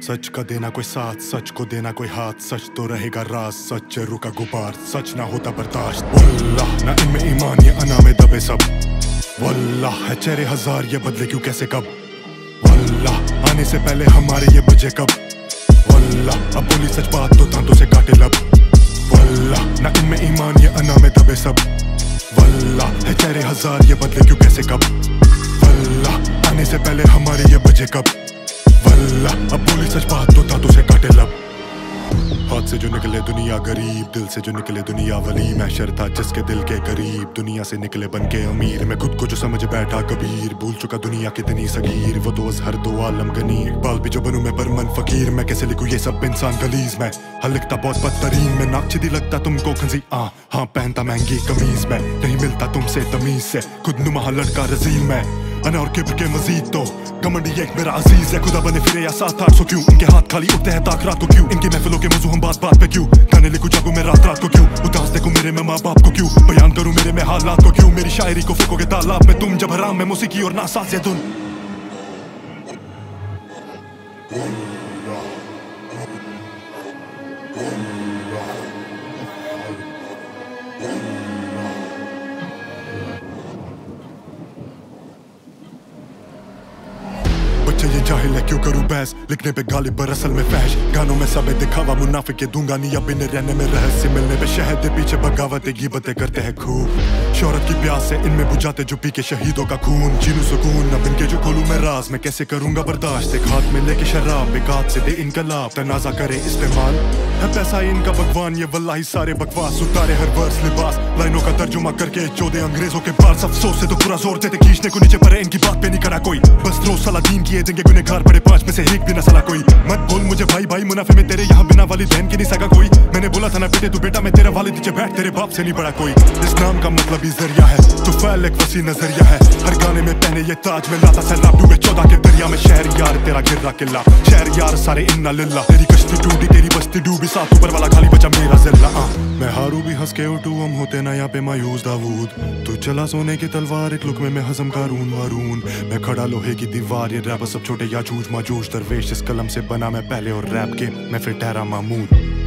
सच का देना कोई साथ, सच को देना कोई हाथ, सच तो रहेगा राज, सच रुका गुबार, सच ना होता बर्दाश्त। वल्लाह ना इनमें ईमान ये अना में दबे सब, वल्लाह है चेहरे हजार ये बदले क्यों कैसे कब, वल्लाह आने से पहले हमारे ये बजे कब, वल्लाह अब बोली सच बात तो दांतों से काटे लब, वल्लाह ना इनमें ईमान ये अना में दबे सब, वल्लाह है चेहरे हजार ये बदले क्यों कैसे कब, वल्लाह आने से पहले हमारे ये बजे कब, वल्लाह अब बोली सच बात तो दांतों से काटे लब। हाथ से जो निकले दुनिया गरीब, दिल से जो निकले दुनिया वली, मैं शर था जिसके दिल के करीब, दुनिया से निकले बन के अमीर, मैं खुद को जो समझ बैठा कबीर, भूल चुका दुनिया कितनी सगीर, वो दोस्त हर दो आलम गनी, इकबाल भी जो बनूं मैं बरमन फकीर, मैं कैसे लिखूं ये सब इंसान गलीज, मैं हर लिखता बहुत बदतरीन, मैं नाकचिदी लगता तुमको खंजी हाँ पहनता महंगी कमीज, मैं नहीं मिलता तुमसे तमीज से, खुद नुमा लड़का रजील, मैं अना और किब्र के मजीद तो कमंडी एक मेरा अजीज है, खुदा बने फिरे या 7-8 क्यों, इनके हाथ खाली उठते हैं ताक रात को क्यों, इनकी महफिलों के मौजू हम बात बात पे क्यों, गाने लिखूं जागूं मैं रात रात को क्यों, उदास देखूं मेरे में माँ बाप को क्यों, बयान करूं मेरे में हालात को क्यों, मेरी शायरी को फेंकोगे तालाब में तुम, जब हराम में मौसीकी और नासाज है धुन। ये जाहिल है क्यों करूं बहस, लिखने पे गाली पर असल में फहश, गानों में सब दिखावा मुनाफिक दूंगा नहीं, अब इन्हें रहने में रहस्य, मिलने पे शहद के पीछे बगावतें गिबतें करते हैं खूब, शोहरत की प्यास से इनमें बुझाते जो पी के शहीदों का खून, जीनू सुकून अब इनके जो खोलूं मैं राज, मैं कैसे करूंगा बर्दाश्त, एक हाथ में लेके शराब एक हाथ से दे इनका लाभ, तनाजा करे इस्तेमाल है पैसा इनका भगवान, ये वल्लाही सारे बकवास, उतारे हर वर्स लिबास, लाइनों का तर्जुमा करके चौदह अंग्रेजों के पास, अफसोस से तो पूरा जोर देते खींचने को नीचे पड़े, इनकी बात पे नहीं खड़ा कोई, बस रोज सलादीन किए देंगे गुनहगार पड़े, 5 में से एक भी न सला कोई, मत बोल मुझे भाई भाई मुनाफे में तेरे यहाँ बिना वाली बहन की नहीं सका कोई, मैंने बोला था ना बेटे तू बेटा मैं तेरा वालिद नीचे बैठ, तेरे बाप से नहीं बड़ा कोई, इस नाम का मतलब ही जरिया है, तो फैल एक वसी नजरिया है, हर गाने में पहने ये ताज में लाता सैलाब, डूबे 14 के दरिया में, शहर यार तेरा गिर्रा किला, शहर यार सारे इन्ना लिल्ला, तेरी कश्ती टूटी तेरी बस्ती डूबी, साथ ऊपर वाला खाली बचा मेरा जिल्ला, मैं हारू भी हंस के उठूं हम होते ना यहाँ पे मायूस दाऊद, तू चला सोने की तलवार एक लुक में मैं हजम कारून वारून, मैं खड़ा लोहे की दीवार, ये रैपर सब छोटे या जूझ माजूज दरवेश, इस कलम से बना मैं पहले और रैप के मैं फिर ठहरा मामूद।